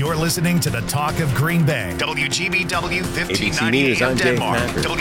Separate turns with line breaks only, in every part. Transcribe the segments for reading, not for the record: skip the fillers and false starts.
You're listening to the Talk of Green Bay. WGBW 1590 AM Denmark.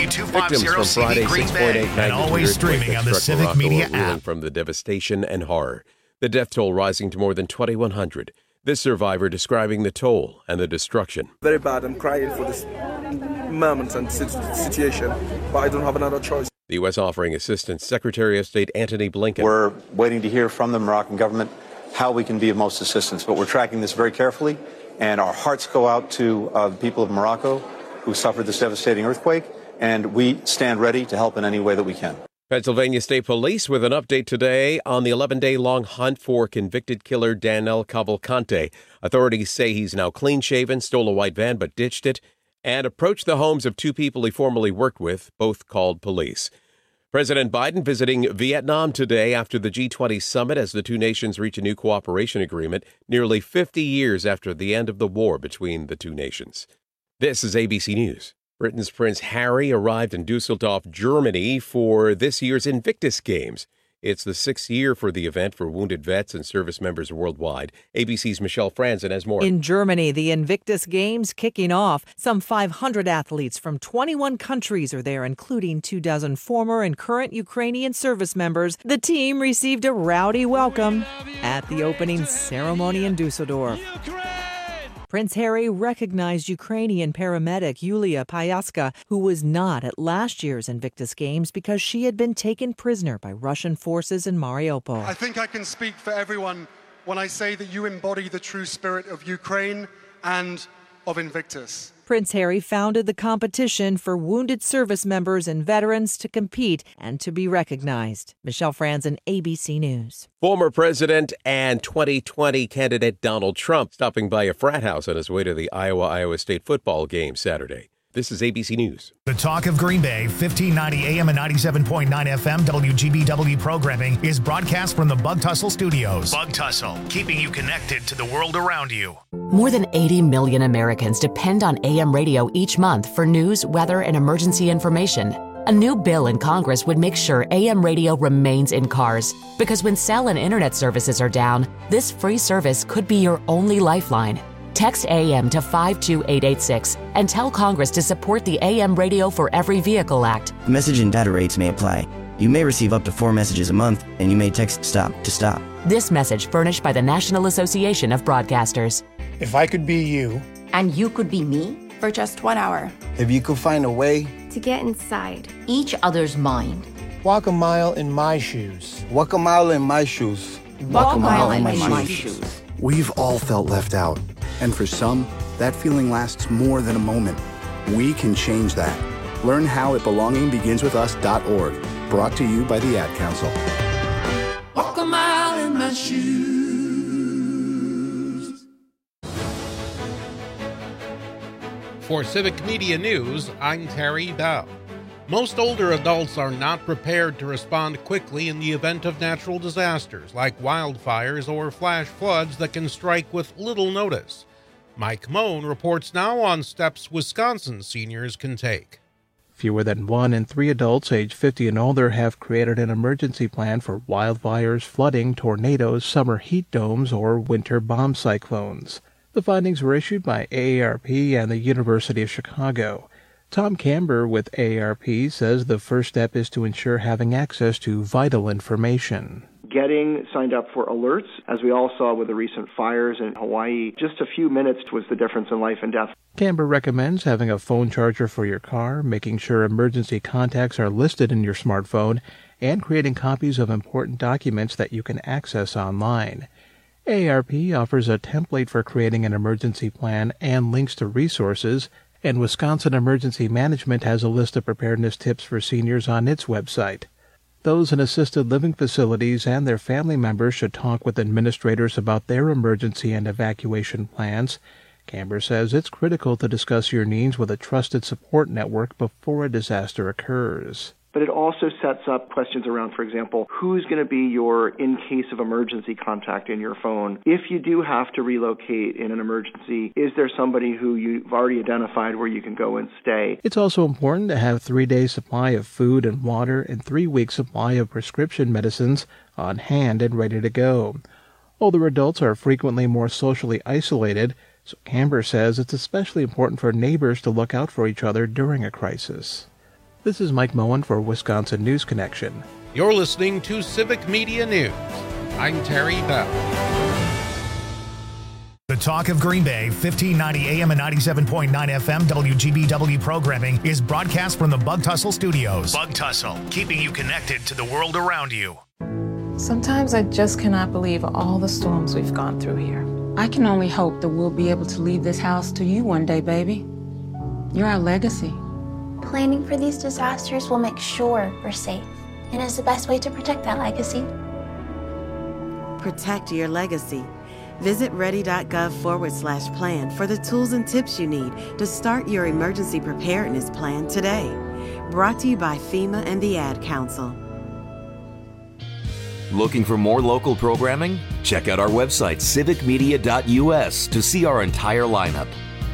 W250 Green Bay. And always streaming on the Civic Media app.
From the devastation and horror. The death toll rising to more than 2,100. This survivor describing the toll and the destruction.
Very bad. I'm crying for this moment and situation, but I don't have another choice.
The U.S. offering assistance. Secretary of State Antony Blinken.
We're waiting to hear from the Moroccan government how we can be of most assistance, but we're tracking this very carefully. And our hearts go out to the people of Morocco who suffered this devastating earthquake, and we stand ready to help in any way that we can.
Pennsylvania State Police with an update today on the 11-day-long hunt for convicted killer Danel Cavalcante. Authorities say he's now clean-shaven, stole a white van but ditched it, and approached the homes of two people he formerly worked with, both called police. President Biden visiting Vietnam today after the G20 summit as the two nations reach a new cooperation agreement nearly 50 years after the end of the war between the two nations. This is ABC News. Britain's Prince Harry arrived in Dusseldorf, Germany for this year's Invictus Games. It's the sixth year for the event for wounded vets and service members worldwide. ABC's Michelle Franzen has more.
In Germany, the Invictus Games kicking off. Some 500 athletes from 21 countries are there, including 24 former and current Ukrainian service members. The team received a rowdy welcome at the opening ceremony in Dusseldorf. Prince Harry recognized Ukrainian paramedic Yulia Pyaska, who was not at last year's Invictus Games because she had been taken prisoner by Russian forces in Mariupol.
I think I can speak for everyone when I say that you embody the true spirit of Ukraine and of Invictus.
Prince Harry founded the competition for wounded service members and veterans to compete and to be recognized. Michelle Franzen, ABC News.
Former President and 2020 candidate Donald Trump stopping by a frat house on his way to the Iowa State football game Saturday. This is ABC News.
The Talk of Green Bay, 1590 AM and 97.9 FM WGBW programming is broadcast from the Bug Tussle Studios. Bug Tussle, keeping you connected to the world around you.
More than 80 million Americans depend on AM radio each month for news, weather, and emergency information. A new bill in Congress would make sure AM radio remains in cars. Because when cell and internet services are down, this free service could be your only lifeline. Text AM to 52886 and tell Congress to support the AM Radio for Every Vehicle Act.
Message and data rates may apply. You may receive up to 4 messages a month, and you may text STOP to stop.
This message furnished by the National Association of Broadcasters.
If I could be you.
And you could be me for just 1 hour.
If you could find a way
to get inside each other's mind.
Walk a mile in my shoes.
Walk a mile in my shoes.
Walk a mile in my shoes.
We've all felt left out. And for some, that feeling lasts more than a moment. We can change that. Learn how at belongingbeginswithus.org. Brought to you by the Ad Council.
Walk a mile in my shoes.
For Civic Media News, I'm Terry Dow. Most older adults are not prepared to respond quickly in the event of natural disasters like wildfires or flash floods that can strike with little notice. Mike Moan reports now on steps Wisconsin seniors can take.
Fewer than 1 in 3 adults age 50 and older have created an emergency plan for wildfires, flooding, tornadoes, summer heat domes, or winter bomb cyclones. The findings were issued by AARP and the University of Chicago. Tom Camber with AARP says the first step is to ensure having access to vital information.
Getting signed up for alerts, as we all saw with the recent fires in Hawaii, just a few minutes was the difference in life and death.
Camber recommends having a phone charger for your car, making sure emergency contacts are listed in your smartphone, and creating copies of important documents that you can access online. AARP offers a template for creating an emergency plan and links to resources, and Wisconsin Emergency Management has a list of preparedness tips for seniors on its website. Those in assisted living facilities and their family members should talk with administrators about their emergency and evacuation plans. Camber says it's critical to discuss your needs with a trusted support network before a disaster occurs.
But it also sets up questions around, for example, who's going to be your in case of emergency contact in your phone? If you do have to relocate in an emergency, is there somebody who you've already identified where you can go and stay?
It's also important to have 3-day supply of food and water and 3-week supply of prescription medicines on hand and ready to go. Older adults are frequently more socially isolated. So Camber says it's especially important for neighbors to look out for each other during a crisis. This is Mike Moen for Wisconsin News Connection.
You're listening to Civic Media News. I'm Terry Bell.
The Talk of Green Bay, 1590 AM and 97.9 FM WGBW programming is broadcast from the Bug Tussle Studios. Bug Tussle, keeping you connected to the world around you.
Sometimes I just cannot believe all the storms we've gone through here.
I can only hope that we'll be able to leave this house to you one day, baby. You're our legacy.
Planning for these disasters will make sure we're safe, and is the best way to protect that legacy.
Protect your legacy. Visit ready.gov/plan for the tools and tips you need to start your emergency preparedness plan today. Brought to you by FEMA and the Ad Council.
Looking for more local programming? Check out our website, civicmedia.us, to see our entire lineup.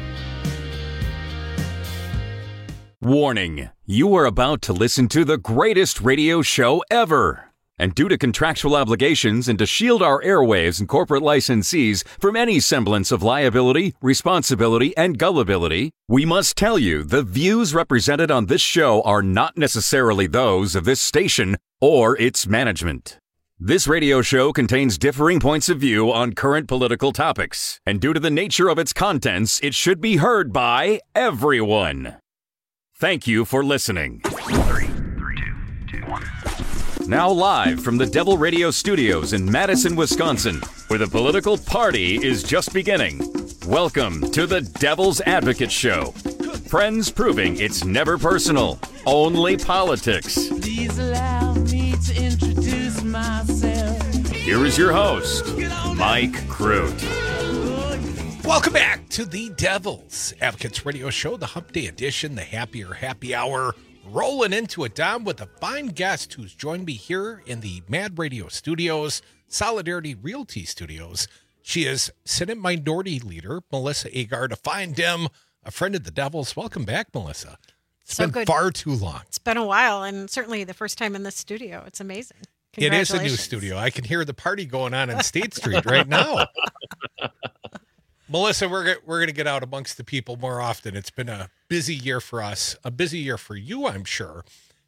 Warning, you are about to listen to the greatest radio show ever. And due to contractual obligations and to shield our airwaves and corporate licensees from any semblance of liability, responsibility, and gullibility, we must tell you the views represented on this show are not necessarily those of this station or its management. This radio show contains differing points of view on current political topics, and due to the nature of its contents, it should be heard by everyone. Thank you for listening.
3, 2, 1.
Now live from the Devil Radio Studios in Madison, Wisconsin, where the political party is just beginning. Welcome to the Devil's Advocate Show. Friends proving it's never personal, only politics.
Please allow me to introduce myself.
Here is your host, Mike Crute.
Welcome back to the Devil's Advocates Radio Show, the Hump Day edition, the Happier Happy Hour. Rolling into it, Dom, with a fine guest who's joined me here in the Mad Radio Studios, Solidarity Realty Studios. She is Senate Minority Leader Melissa Agard, a fine Dem, a friend of the Devil's. Welcome back, Melissa. It's been far too long.
It's been a while, and certainly the first time in this studio. It's amazing.
It is a new studio. I can hear the party going on State Street right now. Melissa, we're going to get out amongst the people more often. It's been a busy year for us, a busy year for you, I'm sure.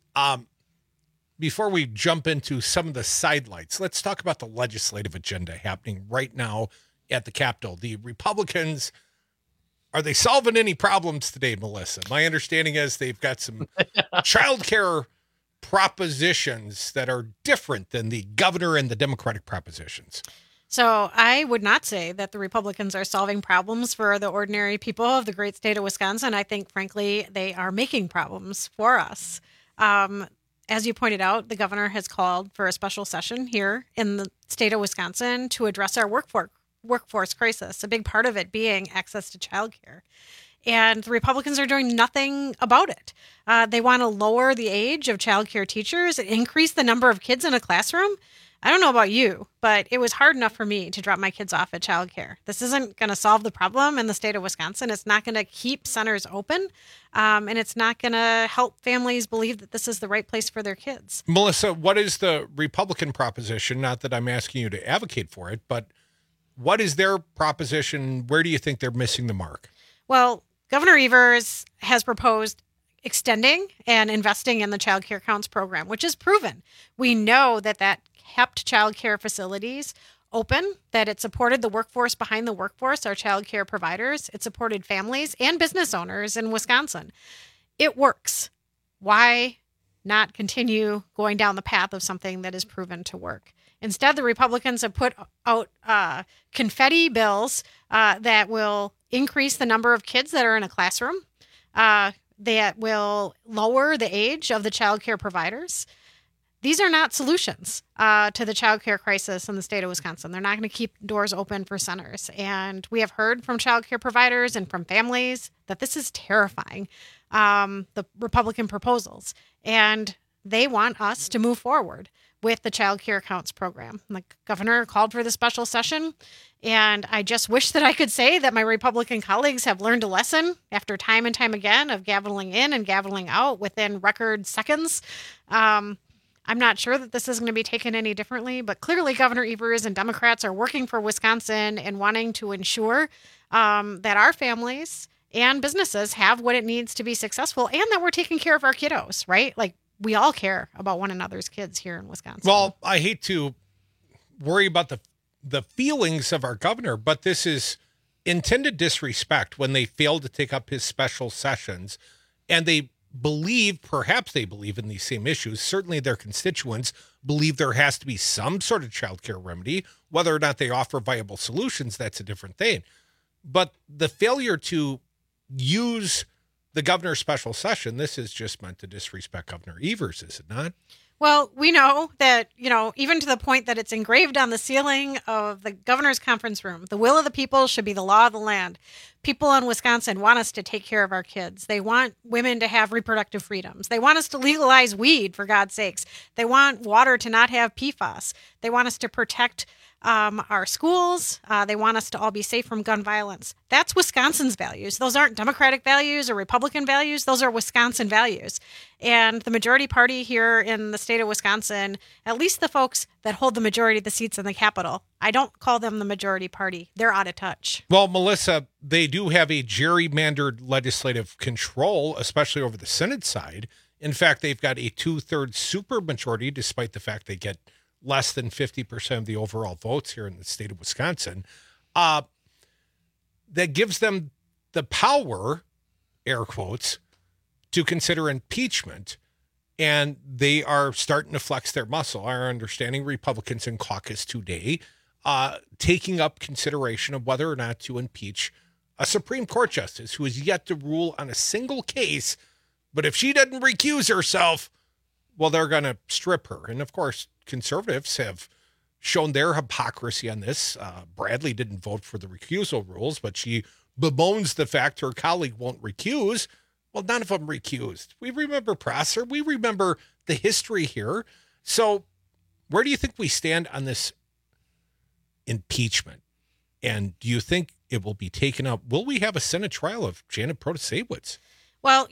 Before we jump into some of the sidelights, let's talk about the legislative agenda happening right now at the Capitol. The Republicans, are they solving any problems today, Melissa? My understanding is they've got some childcare propositions that are different than the governor and the Democratic propositions.
So I would not say that the Republicans are solving problems for the ordinary people of the great state of Wisconsin. I think, frankly, they are making problems for us. As you pointed out, the governor has called for a special session here in the state of Wisconsin to address our workforce crisis, a big part of it being access to childcare. And the Republicans are doing nothing about it. They want to lower the age of childcare teachers and increase the number of kids in a classroom. I don't know about you, but it was hard enough for me to drop my kids off at childcare. This isn't going to solve the problem in the state of Wisconsin. It's not going to keep centers open, and it's not going to help families believe that this is the right place for their kids.
Melissa, what is the Republican proposition? Not that I'm asking you to advocate for it, but what is their proposition? Where do you think they're missing the mark?
Well, Governor Evers has proposed extending and investing in the Child Care Counts program, which is proven. We know that kept child care facilities open, that it supported the workforce behind the workforce, our child care providers. It supported families and business owners in Wisconsin. It works. Why not continue going down the path of something that is proven to work? Instead, the Republicans have put out confetti bills that will increase the number of kids that are in a classroom, that will lower the age of the child care providers. These are not solutions to the child care crisis in the state of Wisconsin. They're not going to keep doors open for centers. And we have heard from child care providers and from families that this is terrifying, the Republican proposals. And they want us to move forward with the Child Care Counts program. The governor called for the special session, and I just wish that I could say that my Republican colleagues have learned a lesson after time and time again of gaveling in and gaveling out within record seconds. I'm not sure that this is going to be taken any differently, but clearly Governor Evers and Democrats are working for Wisconsin and wanting to ensure that our families and businesses have what it needs to be successful and that we're taking care of our kiddos, right? Like, we all care about one another's kids here in Wisconsin.
Well, I hate to worry about the feelings of our governor, but this is intended disrespect when they fail to take up his special sessions, and perhaps they believe in these same issues. Certainly their constituents believe there has to be some sort of childcare remedy. Whether or not they offer viable solutions, that's a different thing. But the failure to use the governor's special session, this is just meant to disrespect Governor Evers, is it not?
Well, we know that, even to the point that it's engraved on the ceiling of the governor's conference room, the will of the people should be the law of the land. People in Wisconsin want us to take care of our kids. They want women to have reproductive freedoms. They want us to legalize weed, for God's sakes. They want water to not have PFAS. They want us to protect our schools. They want us to all be safe from gun violence. That's Wisconsin's values. Those aren't Democratic values or Republican values. Those are Wisconsin values. And the majority party here in the state of Wisconsin, at least the folks that hold the majority of the seats in the Capitol, I don't call them the majority party. They're out of touch.
Well, Melissa, they do have a gerrymandered legislative control, especially over the Senate side. In fact, they've got a 2/3 supermajority, despite the fact they get less than 50% of the overall votes here in the state of Wisconsin. That gives them the power, air quotes, to consider impeachment. And they are starting to flex their muscle. Our understanding, Republicans in caucus today, taking up consideration of whether or not to impeach a Supreme Court justice who is yet to rule on a single case. But if she doesn't recuse herself, well, they're going to strip her. And of course, conservatives have shown their hypocrisy on this. Bradley didn't vote for the recusal rules, but she bemoans the fact her colleague won't recuse. Well, none of them recused. We remember Prosser. We remember the history here. So where do you think we stand on this impeachment? And do you think it will be taken up? Will we have a Senate trial of Janet Protasewicz?
Well,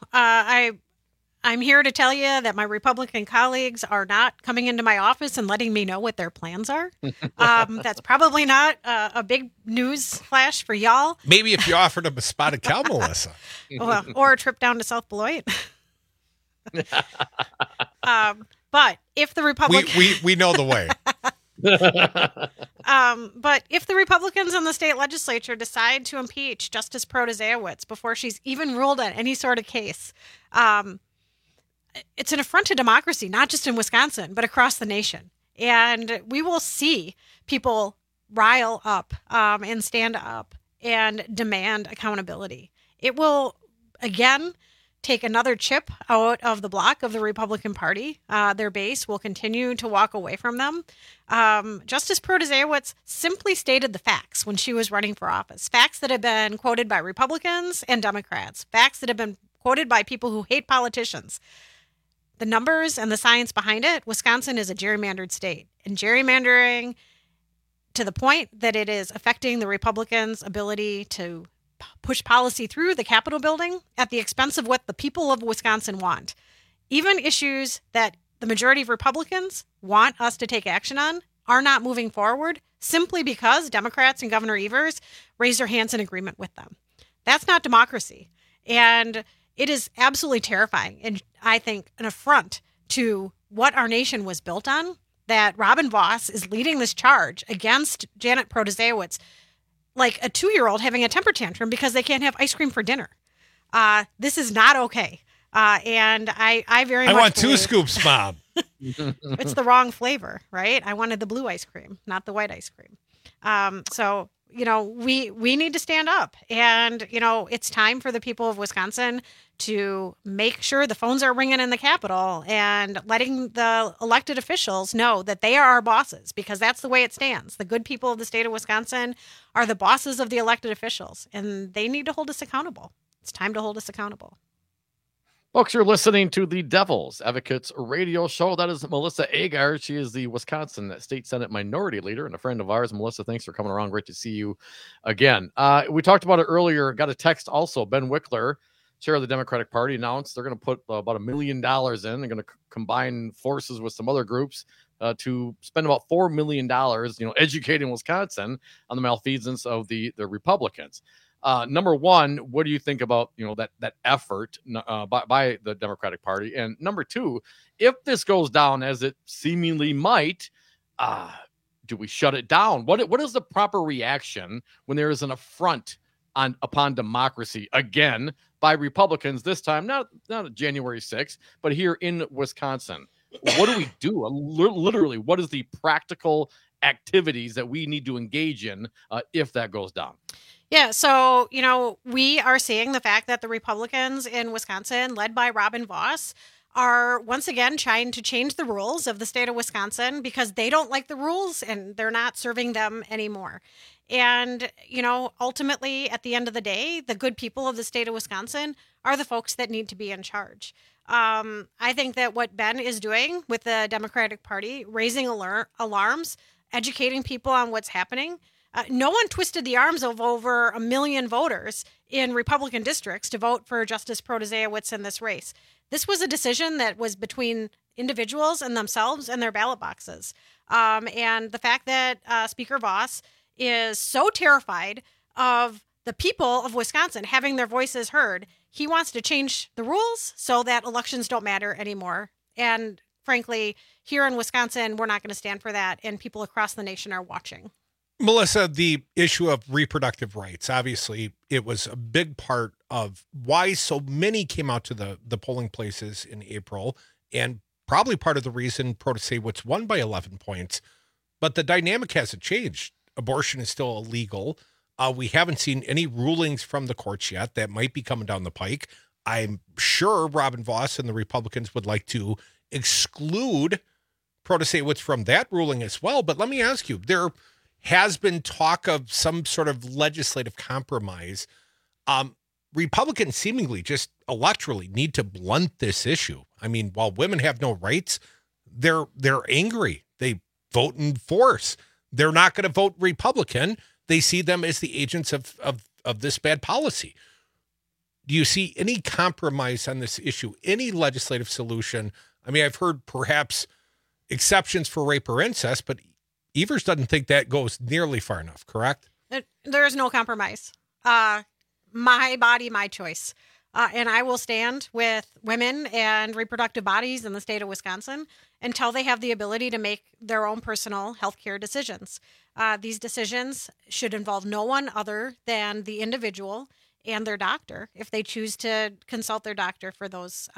I'm here to tell you that my Republican colleagues are not coming into my office and letting me know what their plans are. That's probably not a big news flash for y'all.
Maybe if you offered them a spotted cow, Melissa.
Well, or a trip down to South Beloit. But if the Republicans...
We know the way.
But if the Republicans in the state legislature decide to impeach Justice Protasewicz before she's even ruled on any sort of case... it's an affront to democracy, not just in Wisconsin, but across the nation. And we will see people rile up and stand up and demand accountability. It will, again, take another chip out of the block of the Republican Party. Their base will continue to walk away from them. Justice Protasewicz simply stated the facts when she was running for office. Facts that have been quoted by Republicans and Democrats. Facts that have been quoted by people who hate politicians. The numbers and the science behind it, Wisconsin is a gerrymandered state. And gerrymandering to the point that it is affecting the Republicans' ability to push policy through the Capitol building at the expense of what the people of Wisconsin want. Even issues that the majority of Republicans want us to take action on are not moving forward simply because Democrats and Governor Evers raised their hands in agreement with them. That's not democracy. And it is absolutely terrifying, and I think an affront to what our nation was built on, that Robin Vos is leading this charge against Janet Protasewicz like a 2-year-old having a temper tantrum because they can't have ice cream for dinner. This is not okay. And I very much
want 2 scoops, Mom.
It's the wrong flavor, right? I wanted the blue ice cream, not the white ice cream. So we need to stand up, and, it's time for the people of Wisconsin to make sure the phones are ringing in the Capitol and letting the elected officials know that they are our bosses, because that's the way it stands. The good people of the state of Wisconsin are the bosses of the elected officials, and they need to hold us accountable. It's time to hold us accountable.
Folks, you're listening to the Devil's Advocates radio show. That is Melissa Agar. She is the Wisconsin State Senate Minority Leader and a friend of ours. Melissa, thanks for coming around. Great to see you again. We talked about it earlier. Got a text also. Ben Wickler chair of the Democratic Party announced they're going to put about $1 million in. They're going to combine forces with some other groups to spend about $4 million, educating Wisconsin on the malfeasance of the Republicans. Number one, what do you think about that effort by the Democratic Party? And number two, if this goes down as it seemingly might, do we shut it down? What is the proper reaction when there is an affront upon democracy again by Republicans? This time, not January 6th, but here in Wisconsin. What do we do? Literally, what is the practical activities that we need to engage in if that goes down?
Yeah, so, we are seeing the fact that the Republicans in Wisconsin, led by Robin Vos, are once again trying to change the rules of the state of Wisconsin because they don't like the rules and they're not serving them anymore. And, ultimately, at the end of the day, the good people of the state of Wisconsin are the folks that need to be in charge. I think that what Ben is doing with the Democratic Party, raising alarms, educating people on what's happening. No one twisted the arms of over 1 million voters in Republican districts to vote for Justice Protasiewicz in this race. This was a decision that was between individuals and themselves and their ballot boxes. And the fact that Speaker Vos is so terrified of the people of Wisconsin having their voices heard, he wants to change the rules so that elections don't matter anymore. And frankly, here in Wisconsin, we're not going to stand for that. And people across the nation are watching.
Melissa, the issue of reproductive rights, obviously, it was a big part of why so many came out to the polling places in April, and probably part of the reason Protasiewicz won by 11 points. But the dynamic hasn't changed. Abortion is still illegal. We haven't seen any rulings from the courts yet that might be coming down the pike. I'm sure Robin Vos and the Republicans would like to exclude Protasiewicz from that ruling as well. But let me ask you, there has been talk of some sort of legislative compromise. Republicans seemingly just electorally need to blunt this issue. I mean, while women have no rights, they're angry. They vote in force. They're not going to vote Republican. They see them as the agents of this bad policy. Do you see any compromise on this issue, any legislative solution? I mean, I've heard perhaps exceptions for rape or incest, but Evers doesn't think that goes nearly far enough, correct?
There is no compromise. My body, my choice. And I will stand with women and reproductive bodies in the state of Wisconsin until they have the ability to make their own personal healthcare decisions. These decisions should involve no one other than the individual and their doctor, if they choose to consult their doctor for those,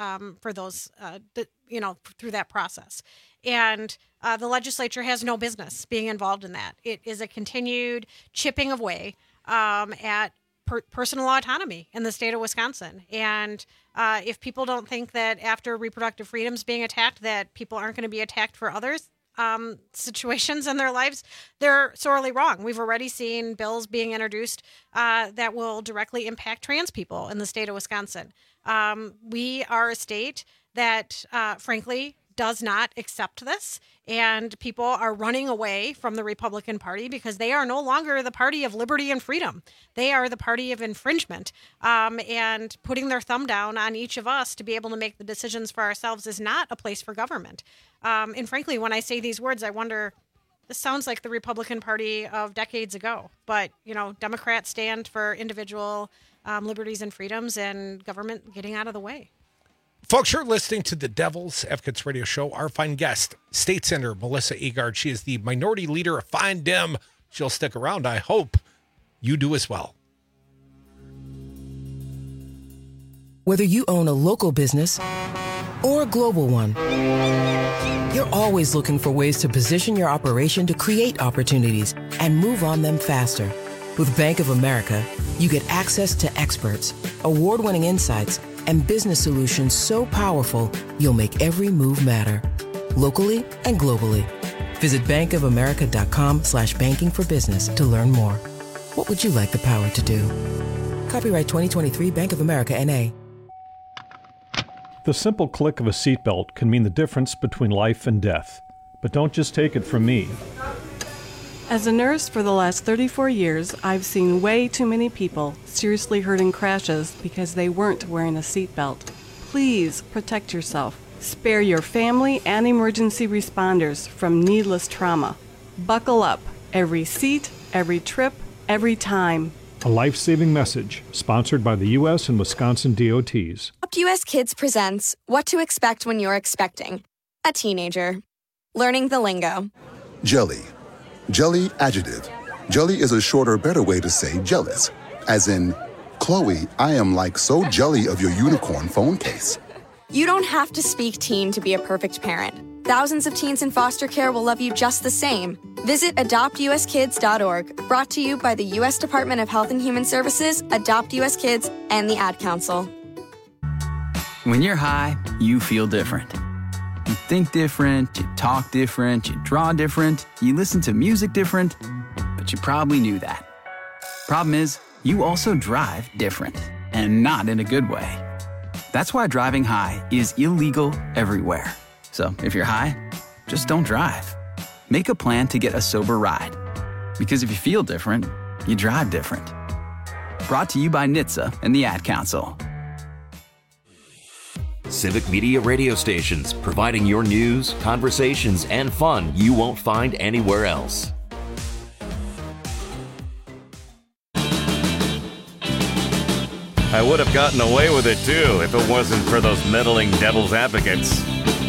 through that process. And the legislature has no business being involved in that. It is a continued chipping away at personal autonomy in the state of Wisconsin. And if people don't think that after reproductive freedoms being attacked, that people aren't going to be attacked for others situations in their lives, they're sorely wrong. We've already seen bills being introduced that will directly impact trans people in the state of Wisconsin. We are a state that, frankly, does not accept this, and people are running away from the Republican Party because they are no longer the party of liberty and freedom. They are the party of infringement, and putting their thumb down on each of us to be able to make the decisions for ourselves is not a place for government. And frankly, when I say these words, I wonder, this sounds like the Republican Party of decades ago. But, Democrats stand for individual liberties and freedoms and government getting out of the way.
Folks, you're listening to the Devil's Advocates Radio Show. Our fine guest, State Senator Melissa Agard. She is the minority leader of Fine Dem. She'll stick around. I hope you do as well.
Whether you own a local business or a global one, you're always looking for ways to position your operation to create opportunities and move on them faster. With Bank of America, you get access to experts, award-winning insights, and business solutions so powerful, you'll make every move matter. Locally and globally. Visit bankofamerica.com/banking for business to learn more. What would you like the power to do? Copyright 2023 Bank of America, N.A.
The simple click of a seatbelt can mean the difference between life and death. But don't just take it from me.
As a nurse for the last 34 years, I've seen way too many people seriously hurt in crashes because they weren't wearing a seatbelt. Please protect yourself. Spare your family and emergency responders from needless trauma. Buckle up. Every seat, every trip, every time.
A life-saving message sponsored by the U.S. and Wisconsin DOTs.
Adopt US Kids presents What to Expect When You're Expecting a Teenager. Learning the lingo.
Jelly. Jelly adjective. Jelly is a shorter, better way to say jealous. As in, Chloe, I am like so jelly of your unicorn phone case.
You don't have to speak teen to be a perfect parent. Thousands of teens in foster care will love you just the same. Visit adoptuskids.org, brought to you by the U.S. Department of Health and Human Services, Adopt U.S. Kids, and the Ad Council.
When you're high, you feel different. You think different, you talk different, you draw different, you listen to music different, but you probably knew that. Problem is, you also drive different, and not in a good way. That's why driving high is illegal everywhere. So if you're high, just don't drive. Make a plan to get a sober ride. Because if you feel different, you drive different. Brought to you by NHTSA and the Ad Council.
Civic Media radio stations, providing your news, conversations, and fun you won't find anywhere else. I would have gotten away with it too if it wasn't for those meddling devil's advocates.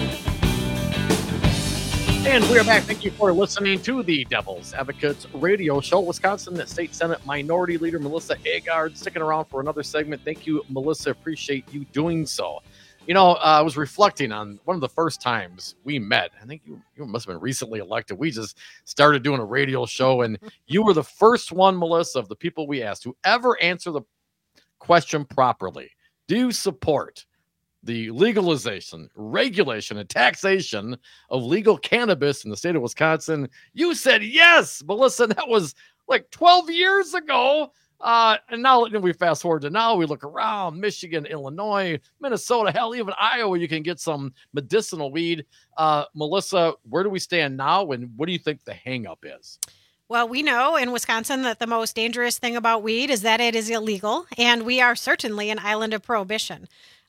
And we are back. Thank you for listening to the Devil's Advocates radio show. Wisconsin State Senate Minority Leader Melissa Agard sticking around for another segment. Thank you, Melissa. Appreciate you doing so. You know, I was reflecting on one of the first times we met. I think you must have been recently elected. We just started doing a radio show, and you were the first one, Melissa, of the people we asked to ever answer the question properly. Do you support the legalization, regulation, and taxation of legal cannabis in the state of Wisconsin? You said yes, Melissa. That was like 12 years ago. And now we fast forward to now, we look around Michigan, Illinois, Minnesota, hell, even Iowa, you can get some medicinal weed. Melissa, where do we stand now? And what do you think the hang up is?
Well, we know in Wisconsin that the most dangerous thing about weed is that it is illegal. And we are certainly an island of prohibition.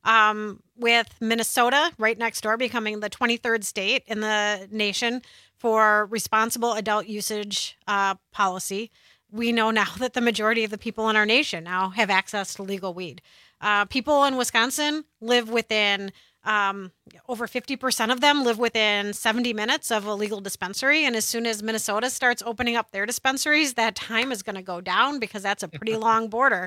With Minnesota right next door becoming the 23rd state in the nation for responsible adult usage policy, we know now that the majority of the people in our nation now have access to legal weed. People in Wisconsin live within, over 50% of them live within 70 minutes of a legal dispensary. And as soon as Minnesota starts opening up their dispensaries, that time is going to go down because that's a pretty long border.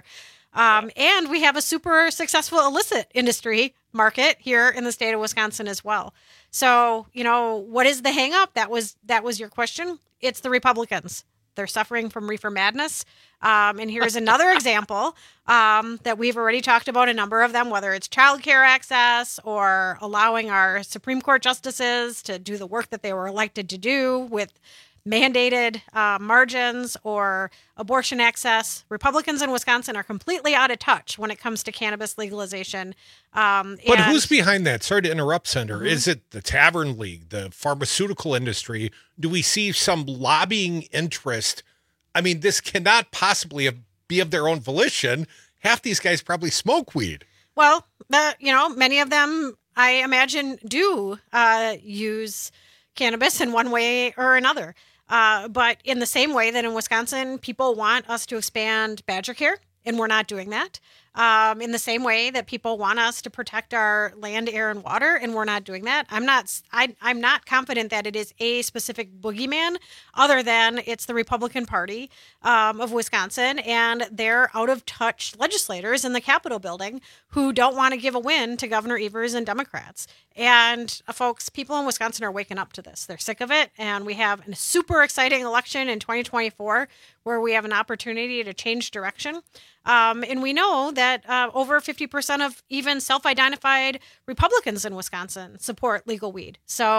And we have a super successful illicit industry market here in the state of Wisconsin as well. So, you know, what is the hang up? That was your question. It's the Republicans. They're suffering from reefer madness. And here's another example that we've already talked about, a number of them, whether it's childcare access or allowing our Supreme Court justices to do the work that they were elected to do with mandated margins or abortion access. Republicans in Wisconsin are completely out of touch when it comes to cannabis legalization.
But who's behind that? Sorry to interrupt, Senator. Mm-hmm. Is it the Tavern League, the pharmaceutical industry? Do we see some lobbying interest? I mean, this cannot possibly be of their own volition. Half these guys probably smoke weed.
Well, many of them, I imagine, do use cannabis in one way or another. But in the same way that in Wisconsin, people want us to expand Badger Care, and we're not doing that. In the same way that people want us to protect our land, air, and water, and we're not doing that. I'm not confident that it is a specific boogeyman, other than it's the Republican Party of Wisconsin and their out-of-touch legislators in the Capitol building who don't want to give a win to Governor Evers and Democrats. And folks, people in Wisconsin are waking up to this. They're sick of it, and we have a super exciting election in 2024 where we have an opportunity to change direction. And we know that over 50% of even self-identified Republicans in Wisconsin support legal weed. So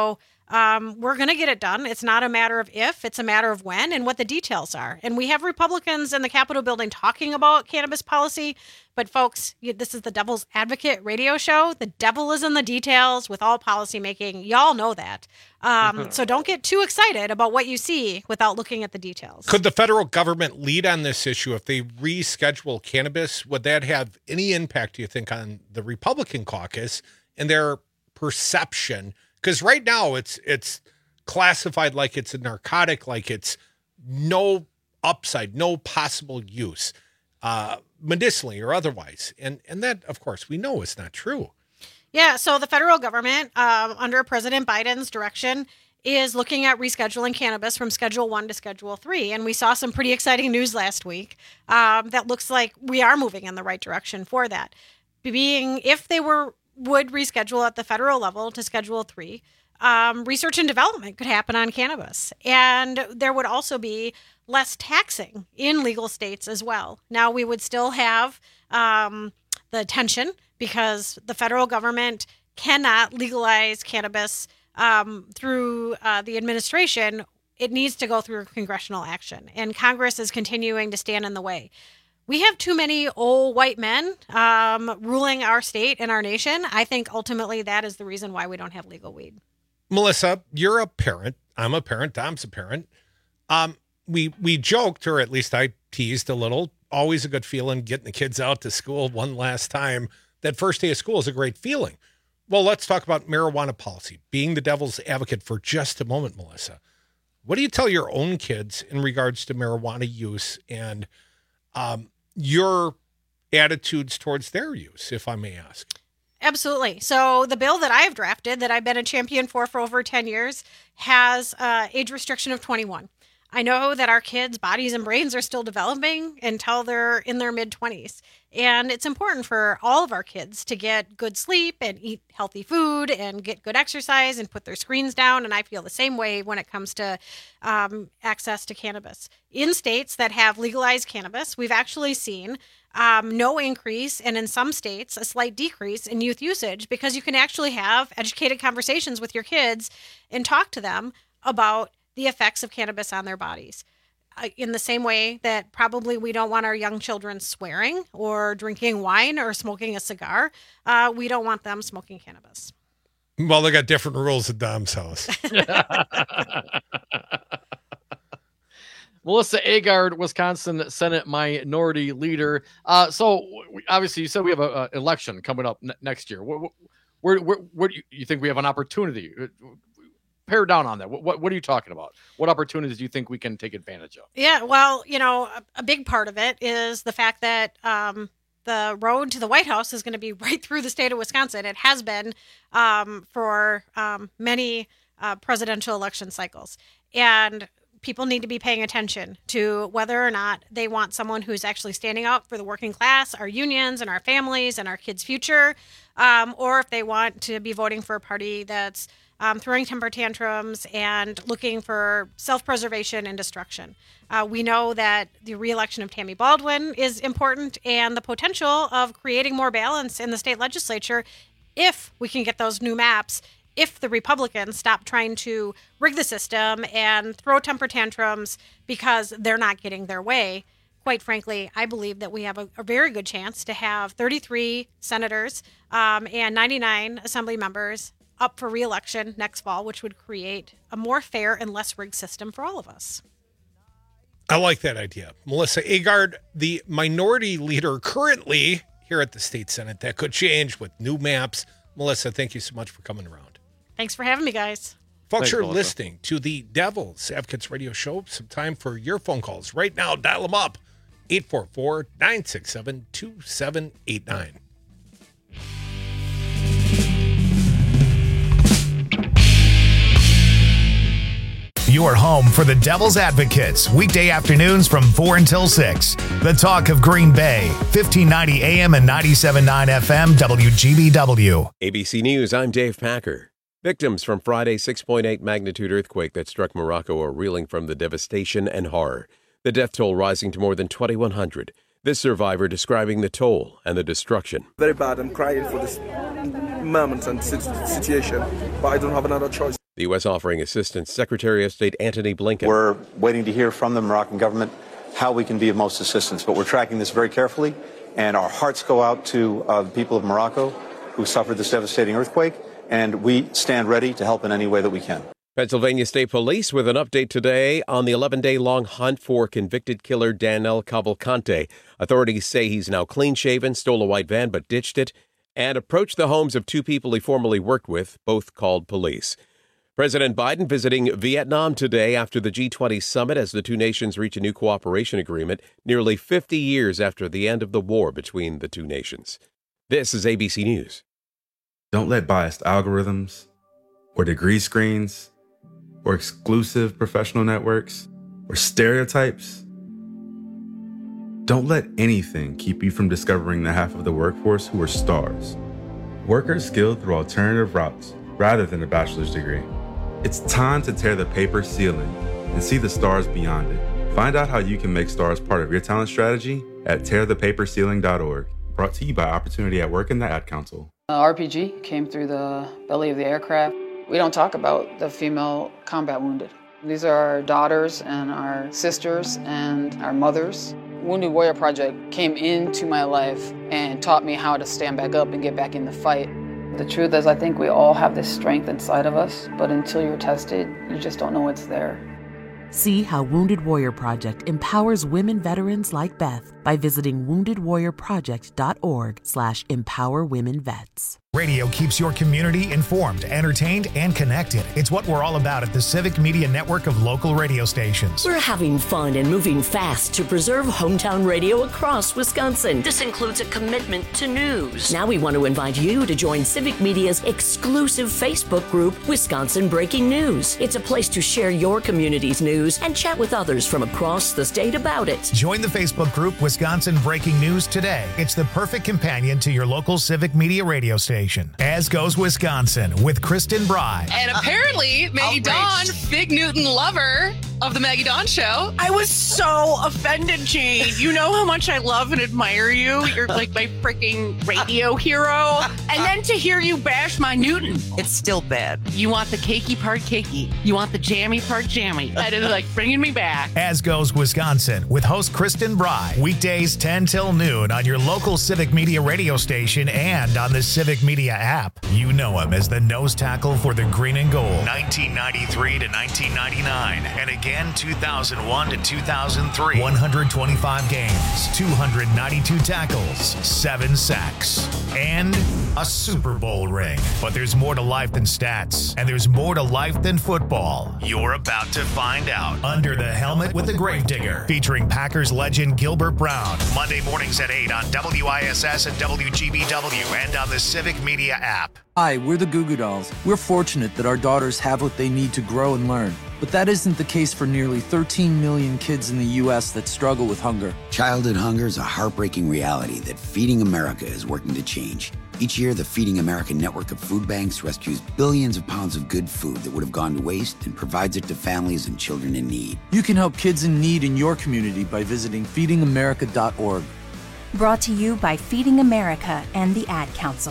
We're going to get it done. It's not a matter of if, it's a matter of when and what the details are. And we have Republicans in the Capitol building talking about cannabis policy. But folks, this is the Devil's Advocate radio show. The devil is in the details with all policymaking. Y'all know that. So don't get too excited about what you see without looking at the details.
Could the federal government lead on this issue if they reschedule cannabis? Would that have any impact, do you think, on the Republican caucus and their perception? Because right now it's classified like it's a narcotic, like it's no upside, no possible use, medicinally or otherwise. And that, of course, we know is not true.
Yeah, so the federal government, under President Biden's direction, is looking at rescheduling cannabis from Schedule 1 to Schedule 3. And we saw some pretty exciting news last week that looks like we are moving in the right direction for that. If they would reschedule at the federal level to Schedule 3, research and development could happen on cannabis. And there would also be less taxing in legal states as well. Now, we would still have the tension because the federal government cannot legalize cannabis through the administration. It needs to go through congressional action. And Congress is continuing to stand in the way. We have too many old white men ruling our state and our nation. I think ultimately that is the reason why we don't have legal weed.
Melissa, you're a parent. I'm a parent. Dom's a parent. We joked, or at least I teased a little, always a good feeling getting the kids out to school one last time. That first day of school is a great feeling. Well, let's talk about marijuana policy. Being the devil's advocate for just a moment, Melissa, what do you tell your own kids in regards to marijuana use and your attitudes towards their use, if I may ask?
Absolutely. So the bill that I have drafted, that I've been a champion for over 10 years, has age restriction of 21. I know that our kids' bodies and brains are still developing until they're in their mid-20s. And it's important for all of our kids to get good sleep and eat healthy food and get good exercise and put their screens down. And I feel the same way when it comes to access to cannabis. In states that have legalized cannabis, we've actually seen no increase, and in some states, a slight decrease in youth usage, because you can actually have educated conversations with your kids and talk to them about the effects of cannabis on their bodies. In the same way that probably we don't want our young children swearing or drinking wine or smoking a cigar, we don't want them smoking cannabis.
Well, they got different rules at Dom's house.
Melissa Agard, Wisconsin Senate Minority Leader. So obviously you said we have an election coming up next year. Where do you think we have an opportunity? Pare down on that. What are you talking about? What opportunities do you think we can take advantage of?
Yeah, well, a big part of it is the fact that the road to the White House is going to be right through the state of Wisconsin. It has been for many presidential election cycles. And people need to be paying attention to whether or not they want someone who's actually standing up for the working class, our unions and our families and our kids' future, or if they want to be voting for a party that's throwing temper tantrums and looking for self-preservation and destruction. We know that the re-election of Tammy Baldwin is important, and the potential of creating more balance in the state legislature if we can get those new maps, if the Republicans stop trying to rig the system and throw temper tantrums because they're not getting their way. Quite frankly, I believe that we have a very good chance to have 33 senators and 99 assembly members up for re-election next fall, which would create a more fair and less rigged system for all of us.
I like that idea. Melissa Agard, the minority leader currently here at the state Senate. That could change with new maps. Melissa, thank you so much for coming around.
Thanks for having me, guys.
Folks, you're listening to the Devil's Advocates Radio Show. Some time for your phone calls. Right now, dial them up. 844-967-2789.
Your home for the Devil's Advocates, weekday afternoons from 4 until 6. The talk of Green Bay, 1590 AM and 97.9 FM, WGBW.
ABC News, I'm Dave Packer. Victims from Friday's 6.8 magnitude earthquake that struck Morocco are reeling from the devastation and horror. The death toll rising to more than 2,100. This survivor describing the toll and the destruction.
Very bad. I'm crying for this moment and situation, but I don't have another choice.
The U.S. offering assistance. Secretary of State Antony Blinken.
We're waiting to hear from the Moroccan government how we can be of most assistance, but we're tracking this very carefully, and our hearts go out to the people of Morocco who suffered this devastating earthquake, and we stand ready to help in any way that we can.
Pennsylvania State Police with an update today on the 11-day-long hunt for convicted killer Danel Cavalcante. Authorities say he's now clean-shaven, stole a white van but ditched it, and approached the homes of two people he formerly worked with, both called police. President Biden visiting Vietnam today after the G20 summit as the two nations reach a new cooperation agreement nearly 50 years after the end of the war between the two nations. This is ABC News.
Don't let biased algorithms or degree screens or exclusive professional networks or stereotypes. Don't let anything keep you from discovering the half of the workforce who are stars. Workers skilled through alternative routes rather than a bachelor's degree. It's time to tear the paper ceiling and see the stars beyond it. Find out how you can make stars part of your talent strategy at tearthepaperceiling.org. Brought to you by Opportunity at Work and the Ad Council.
RPG came through the belly of the aircraft. We don't talk about the female combat wounded. These are our daughters and our sisters and our mothers. Wounded Warrior Project came into my life and taught me how to stand back up and get back in the fight. The truth is, I think we all have this strength inside of us, but until you're tested, you just don't know what's there.
See how Wounded Warrior Project empowers women veterans like Beth by visiting woundedwarriorproject.org/empowerwomenvets.
Radio keeps your community informed, entertained, and connected. It's what we're all about at the Civic Media Network of local radio stations.
We're having fun and moving fast to preserve hometown radio across Wisconsin. This includes a commitment to news. Now we want to invite you to join Civic Media's exclusive Facebook group, Wisconsin Breaking News. It's a place to share your community's news and chat with others from across the state about it.
Join the Facebook group Wisconsin Breaking News today. It's the perfect companion to your local Civic Media radio station. As Goes Wisconsin with Kristen Bry.
And apparently, Maggie Dawn, Big Newton lover of the Maggie Dawn Show.
I was so offended, Jane. You know how much I love and admire you. You're like my freaking radio hero. And then to hear you bash my Newton, it's still bad. You want the cakey part cakey. You want the jammy part jammy. That is like bringing me back.
As Goes Wisconsin with host Kristen Bry. Weekdays 10 till noon on your local Civic Media radio station and on the Civic Media app. You know him as the nose tackle for the green and gold. 1993 to 1999. And again, 2001 to 2003. 125 games, 292 tackles, 7 sacks, and a Super Bowl ring. But there's more to life than stats, and there's more to life than football. You're about to find out. Under the Helmet with the Gravedigger, featuring Packers legend Gilbert Brown. Monday mornings at 8 on WISS and WGBW and on the Civic Media app.
Hi, we're the Goo Goo Dolls. We're fortunate that our daughters have what they need to grow and learn. But that isn't the case for nearly 13 million kids in the U.S. that struggle with hunger.
Childhood hunger is a heartbreaking reality that Feeding America is working to change. Each year, the Feeding America network of food banks rescues billions of pounds of good food that would have gone to waste and provides it to families and children in need.
You can help kids in need in your community by visiting feedingamerica.org.
Brought to you by Feeding America and the Ad Council.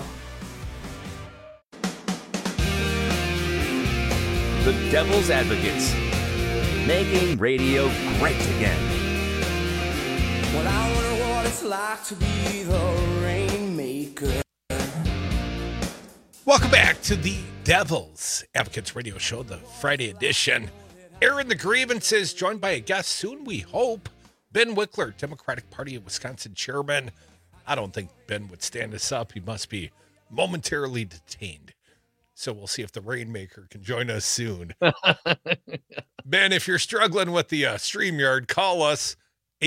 The Devil's Advocates, making radio great again.
Well, I wonder what it's like to be the rainmaker.
Welcome back to the Devil's Advocates radio show, the Friday edition. Airing the grievances, joined by a guest soon, we hope. Ben Wickler, Democratic Party of Wisconsin chairman. I don't think Ben would stand us up. He must be momentarily detained. So we'll see if the Rainmaker can join us soon. Ben, if you're struggling with the StreamYard, call us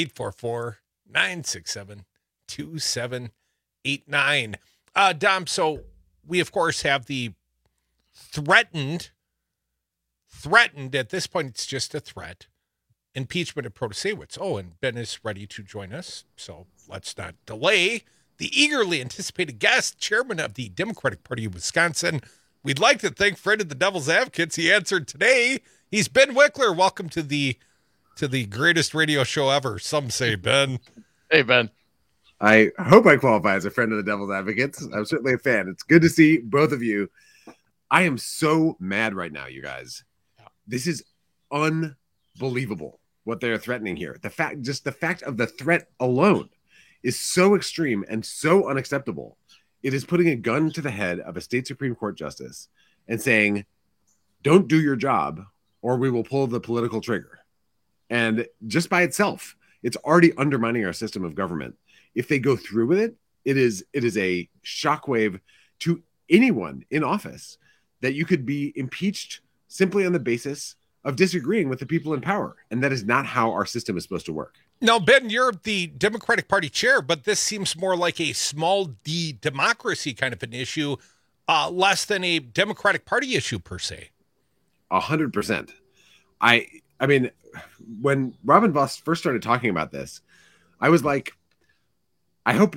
844-967-2789. Dom, so we, of course, have the threatened, at this point, it's just a threat, impeachment of Protasewicz. Oh, and Ben is ready to join us, so let's not delay. The eagerly anticipated guest, chairman of the Democratic Party of Wisconsin. We'd like to thank Fred of the Devil's Advocates. He answered today. He's Ben Wickler. Welcome to the greatest radio show ever. Some say, Ben.
Hey, Ben.
I hope I qualify as a friend of the Devil's Advocates. I'm certainly a fan. It's good to see both of you.
I am so mad right now, you guys. This is unbelievable what they're threatening here. The fact of the threat alone is so extreme and so unacceptable. It is putting a gun to the head of a state Supreme Court justice and saying, don't do your job or we will pull the political trigger. And just by itself, it's already undermining our system of government. If they go through with it, it is a shockwave to anyone in office that you could be impeached simply on the basis of disagreeing with the people in power. And that is not how our system is supposed to work.
Now, Ben, you're the Democratic Party chair, but this seems more like a small d democracy kind of an issue, less than a Democratic Party issue per se.
100%. I mean, when Robin Vos first started talking about this, I was like, I hope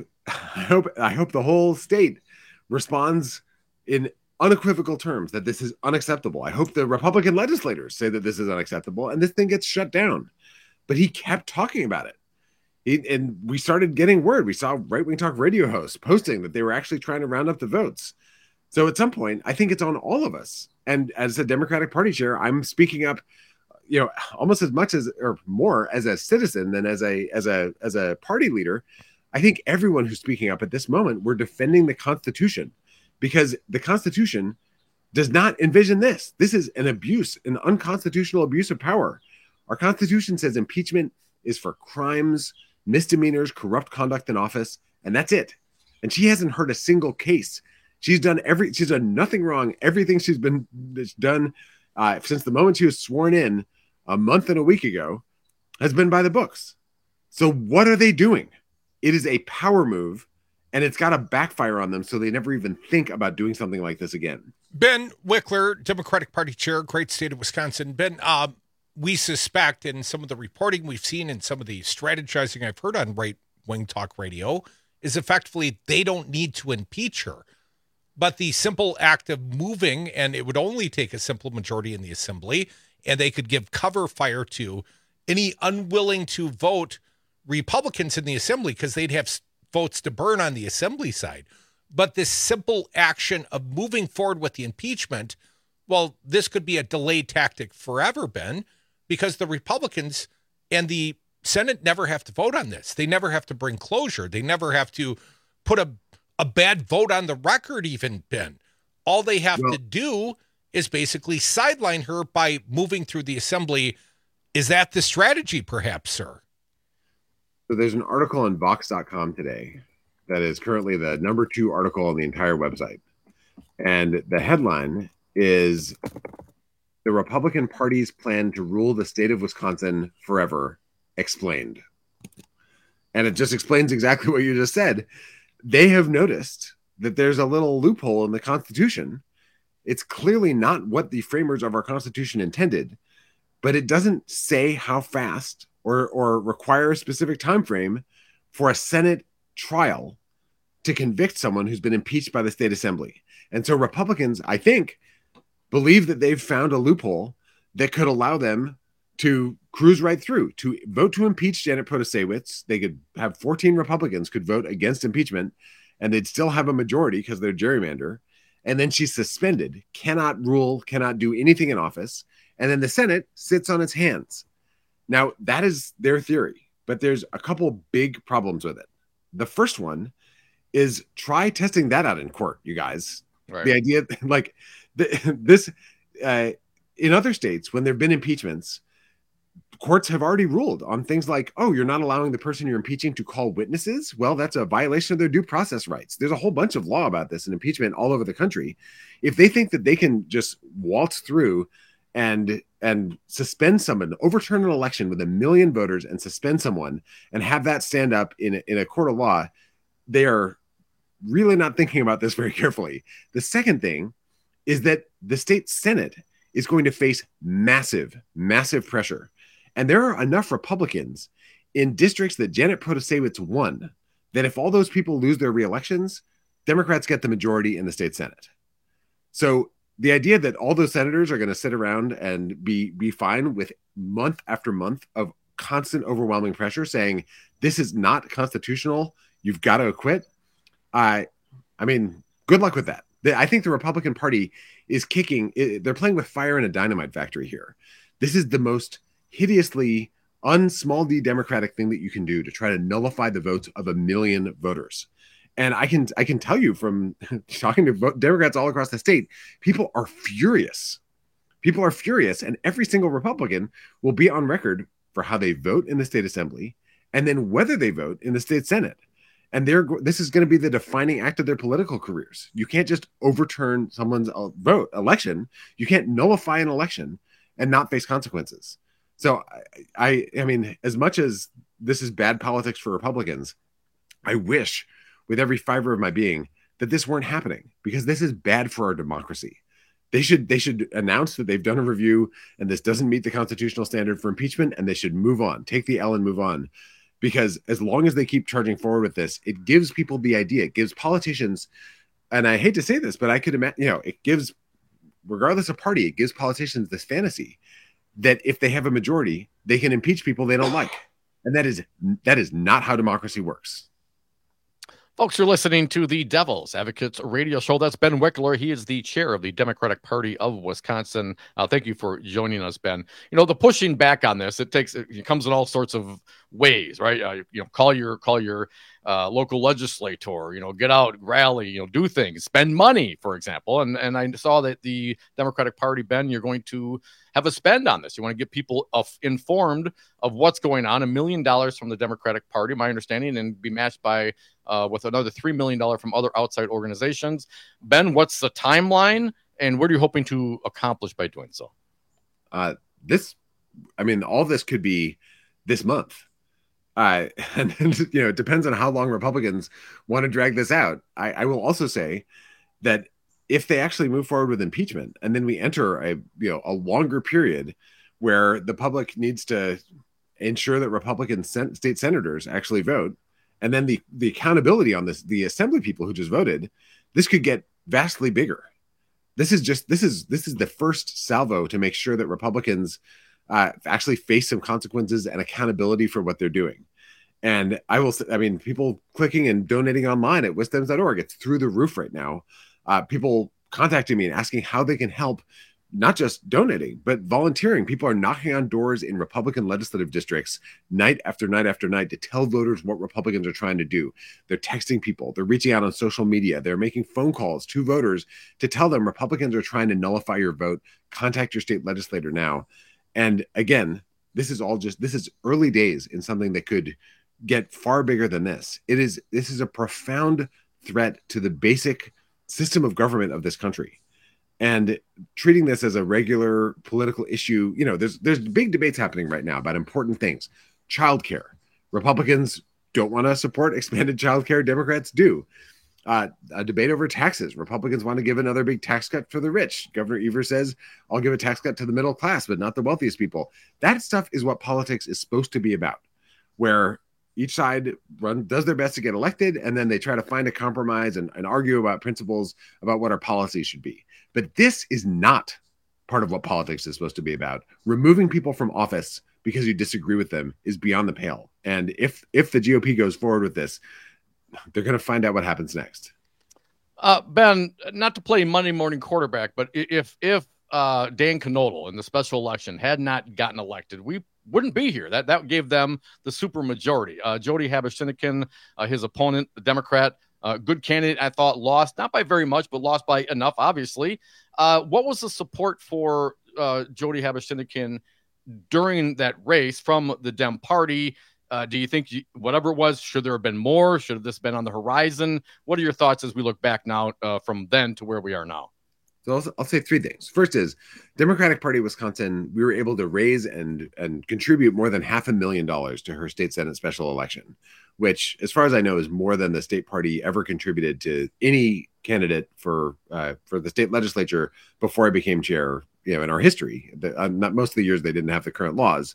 the whole state responds in unequivocal terms that this is unacceptable. I hope the Republican legislators say that this is unacceptable and this thing gets shut down. But he kept talking about it. And we started getting word. We saw Right Wing Talk radio hosts posting that they were actually trying to round up the votes. So at some point, I think it's on all of us. And as a Democratic Party chair, I'm speaking up, almost as much as or more as a citizen than as a party leader. I think everyone who's speaking up at this moment, we're defending the Constitution because the Constitution does not envision this. This is an abuse, an unconstitutional abuse of power. Our Constitution says impeachment is for crimes, misdemeanors, corrupt conduct in office, and that's it. And she hasn't heard a single case. She's done nothing wrong. Everything she's done since the moment she was sworn in a month and a week ago has been by the books. So what are they doing? It is a power move, and it's got to backfire on them so they never even think about doing something like this again.
Ben Wickler, Democratic Party chair, great state of Wisconsin. Ben, we suspect in some of the reporting we've seen and some of the strategizing I've heard on Right Wing Talk radio is effectively they don't need to impeach her. But the simple act of moving, and it would only take a simple majority in the assembly, and they could give cover fire to any unwilling to vote Republicans in the assembly because they'd have votes to burn on the assembly side. But this simple action of moving forward with the impeachment, well, this could be a delayed tactic forever, Ben, because the Republicans and the Senate never have to vote on this. They never have to bring closure. They never have to put a bad vote on the record even, Ben. All they have to do is basically sideline her by moving through the assembly. Is that the strategy, perhaps, sir?
So there's an article on Vox.com today that is currently the number 2 article on the entire website. And the headline is the Republican Party's plan to rule the state of Wisconsin forever explained. And it just explains exactly what you just said. They have noticed that there's a little loophole in the Constitution. It's clearly not what the framers of our Constitution intended, but it doesn't say how fast or require a specific time frame for a Senate trial to convict someone who's been impeached by the state assembly. And so Republicans, I think, believe that they've found a loophole that could allow them to cruise right through, to vote to impeach Janet Protasiewicz. They could have 14 Republicans could vote against impeachment, and they'd still have a majority because they're gerrymander. And then she's suspended, cannot rule, cannot do anything in office. And then the Senate sits on its hands. Now, that is their theory, but there's a couple big problems with it. The first one is try testing that out in court, you guys. Right. The idea, like in other states, when there have been impeachments, courts have already ruled on things like, oh, you're not allowing the person you're impeaching to call witnesses. Well, that's a violation of their due process rights. There's a whole bunch of law about this in impeachment all over the country. If they think that they can just waltz through and suspend someone, overturn an election with 1 million voters and suspend someone and have that stand up in a court of law, they are really not thinking about this very carefully. The second thing is that the state Senate is going to face massive, massive pressure. And there are enough Republicans in districts that Janet Protasiewicz won that if all those people lose their reelections, Democrats get the majority in the state Senate. So the idea that all those senators are going to sit around and be fine with month after month of constant overwhelming pressure saying this is not constitutional, you've got to acquit. I mean, good luck with that. I think the Republican Party is they're playing with fire in a dynamite factory here. This is the most hideously small d democratic thing that you can do to try to nullify the votes of 1 million voters. And I can tell you from talking to Democrats all across the state, people are furious. People are furious, and every single Republican will be on record for how they vote in the state assembly and then whether they vote in the state Senate. And this is going to be the defining act of their political careers. You can't just overturn someone's election. You can't nullify an election and not face consequences. So, I mean, as much as this is bad politics for Republicans, I wish with every fiber of my being that this weren't happening, because this is bad for our democracy. They should announce that they've done a review and this doesn't meet the constitutional standard for impeachment, and they should move on, take the L and move on. Because as long as they keep charging forward with this, it gives people the idea, it gives politicians, and I hate to say this, but I could imagine, it gives, regardless of party, it gives politicians this fantasy that if they have a majority, they can impeach people they don't like. And that is not how democracy works.
Folks, you're listening to the Devil's Advocates radio show. That's Ben Wickler. He is the chair of the Democratic Party of Wisconsin. Thank you for joining us, Ben. The pushing back on this, it comes in all sorts of ways, right? Call your local legislator, get out, rally, do things, spend money, for example. And I saw that the Democratic Party, Ben, you're going to have a spend on this. You want to get people informed of what's going on. $1 million from the Democratic Party, my understanding, and be matched by with another $3 million from other outside organizations. Ben, what's the timeline, and what are you hoping to accomplish by doing so?
All this could be this month. And it depends on how long Republicans want to drag this out. I will also say that if they actually move forward with impeachment, and then we enter a longer period where the public needs to ensure that Republican state senators actually vote, and then the accountability on this, the assembly people who just voted, this could get vastly bigger. This is the first salvo to make sure that Republicans actually face some consequences and accountability for what they're doing. And people clicking and donating online at wisdems.org, it's through the roof right now. People contacting me and asking how they can help, not just donating, but volunteering. People are knocking on doors in Republican legislative districts night after night after night to tell voters what Republicans are trying to do. They're texting people. They're reaching out on social media. They're making phone calls to voters to tell them Republicans are trying to nullify your vote. Contact your state legislator now. And again, this is early days in something that could get far bigger than this. This is a profound threat to the basic system of government of this country. And treating this as a regular political issue, there's big debates happening right now about important things. Childcare. Republicans don't want to support expanded childcare. Democrats do. A debate over taxes. Republicans want to give another big tax cut for the rich. Governor Evers says, I'll give a tax cut to the middle class, but not the wealthiest people. That stuff is what politics is supposed to be about, where each side does their best to get elected, and then they try to find a compromise and argue about principles about what our policy should be. But this is not part of what politics is supposed to be about. Removing people from office because you disagree with them is beyond the pale. And if the GOP goes forward with this, they're going to find out what happens next.
Ben, not to play Monday morning quarterback, but if Dan Knodl in the special election had not gotten elected, we wouldn't be here. That gave them the super majority. Jody Habushinikin, his opponent, the Democrat, good candidate, I thought, lost, not by very much, but lost by enough, obviously. What was the support for Jody Habushinikin during that race from the Dem Party? Do you think whatever it was, should there have been more? Should have this been on the horizon? What are your thoughts as we look back now from then to where we are now?
So I'll say three things. First is Democratic Party of Wisconsin, we were able to raise and contribute more than $500,000 to her state Senate special election, which, as far as I know, is more than the state party ever contributed to any candidate for the state legislature before I became chair, in our history. Not most of the years they didn't have the current laws.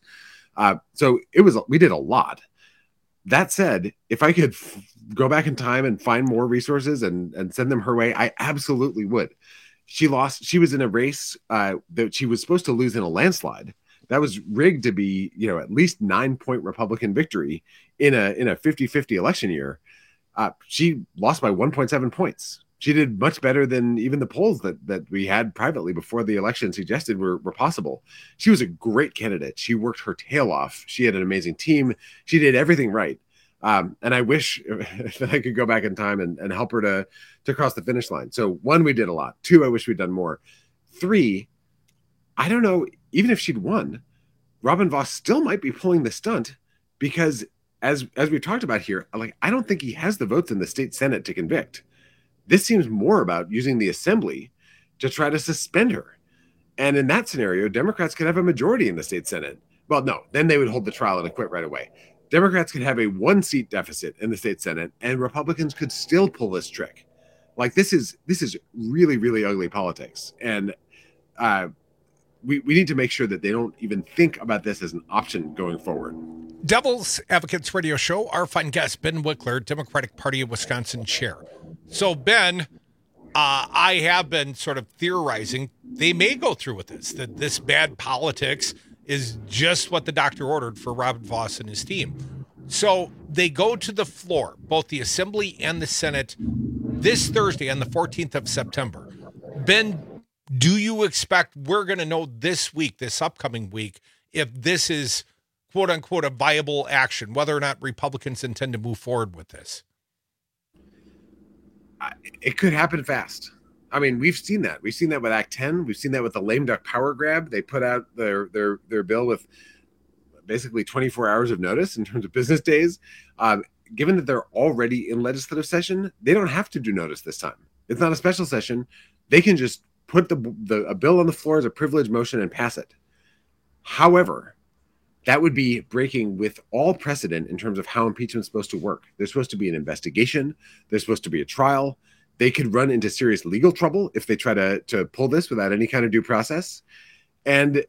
So we did a lot. That said, if I could go back in time and find more resources and send them her way, I absolutely would. She lost. She was in a race that she was supposed to lose in a landslide. That was rigged to be, at least 9-point Republican victory in a 50-50 election year. She lost by 1.7 points. She did much better than even the polls that we had privately before the election suggested were possible. She was a great candidate. She worked her tail off. She had an amazing team. She did everything right. And I wish that I could go back in time and help her to cross the finish line. So 1, we did a lot. 2, I wish we'd done more. 3, I don't know, even if she'd won, Robin Vos still might be pulling the stunt because as we've talked about here, like, I don't think he has the votes in the state Senate to convict. This seems more about using the assembly to try to suspend her. And in that scenario, Democrats could have a majority in the state Senate. Well, no, then they would hold the trial and acquit right away. Democrats could have a 1-seat deficit in the state Senate, and Republicans could still pull this trick. Like, this is really, really ugly politics. And we need to make sure that they don't even think about this as an option going forward.
Devil's Advocates Radio Show, our fine guest, Ben Wickler, Democratic Party of Wisconsin chair. So, Ben, I have been sort of theorizing they may go through with this, that this bad politics is just what the doctor ordered for Robin Vos and his team. So they go to the floor, both the Assembly and the Senate, this Thursday on the 14th of September. Ben, do you expect we're going to know this week, this upcoming week, if this is, quote unquote, a viable action, whether or not Republicans intend to move forward with this?
It could happen fast. I mean, we've seen that. We've seen that with Act 10. We've seen that with the lame duck power grab. They put out their bill with basically 24 hours of notice in terms of business days. Given that they're already in legislative session, they don't have to do notice this time. It's not a special session. They can just put a bill on the floor as a privilege motion and pass it. However, that would be breaking with all precedent in terms of how impeachment is supposed to work. There's supposed to be an investigation. There's supposed to be a trial. They could run into serious legal trouble if they try to pull this without any kind of due process. And,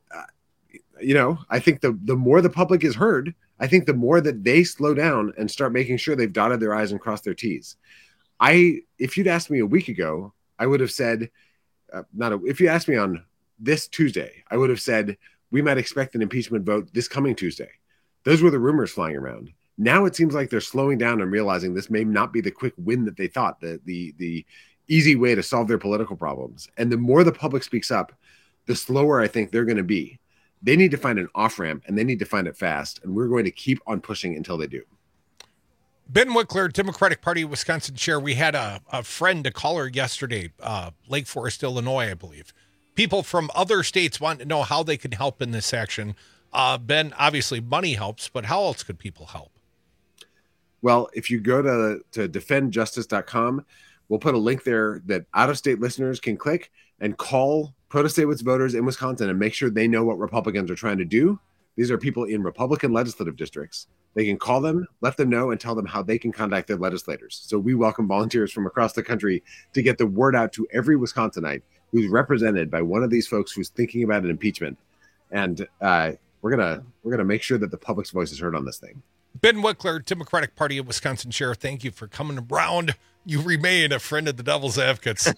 I think the more the public is heard, I think the more that they slow down and start making sure they've dotted their I's and crossed their T's. If you'd asked me a week ago, I would have said, if you asked me on this Tuesday, I would have said, we might expect an impeachment vote this coming Tuesday. Those were the rumors flying around. Now it seems like they're slowing down and realizing this may not be the quick win that they thought, the easy way to solve their political problems. And the more the public speaks up, the slower I think they're going to be. They need to find an off-ramp, and they need to find it fast. And we're going to keep on pushing until they do.
Ben Wickler, Democratic Party of Wisconsin chair. We had a friend, a caller yesterday, Lake Forest, Illinois, I believe. People from other states want to know how they can help in this action. Ben, obviously money helps, but how else could people help?
Well, if you go to defendjustice.com, we'll put a link there that out-of-state listeners can click and call pro-to-state voters in Wisconsin and make sure they know what Republicans are trying to do. These are people in Republican legislative districts. They can call them, let them know, and tell them how they can contact their legislators. So we welcome volunteers from across the country to get the word out to every Wisconsinite who's represented by one of these folks who's thinking about an impeachment. And we're gonna make sure that the public's voice is heard on this thing.
Ben Wickler, Democratic Party of Wisconsin chair, thank you for coming around. You remain a friend of the Devil's Advocates.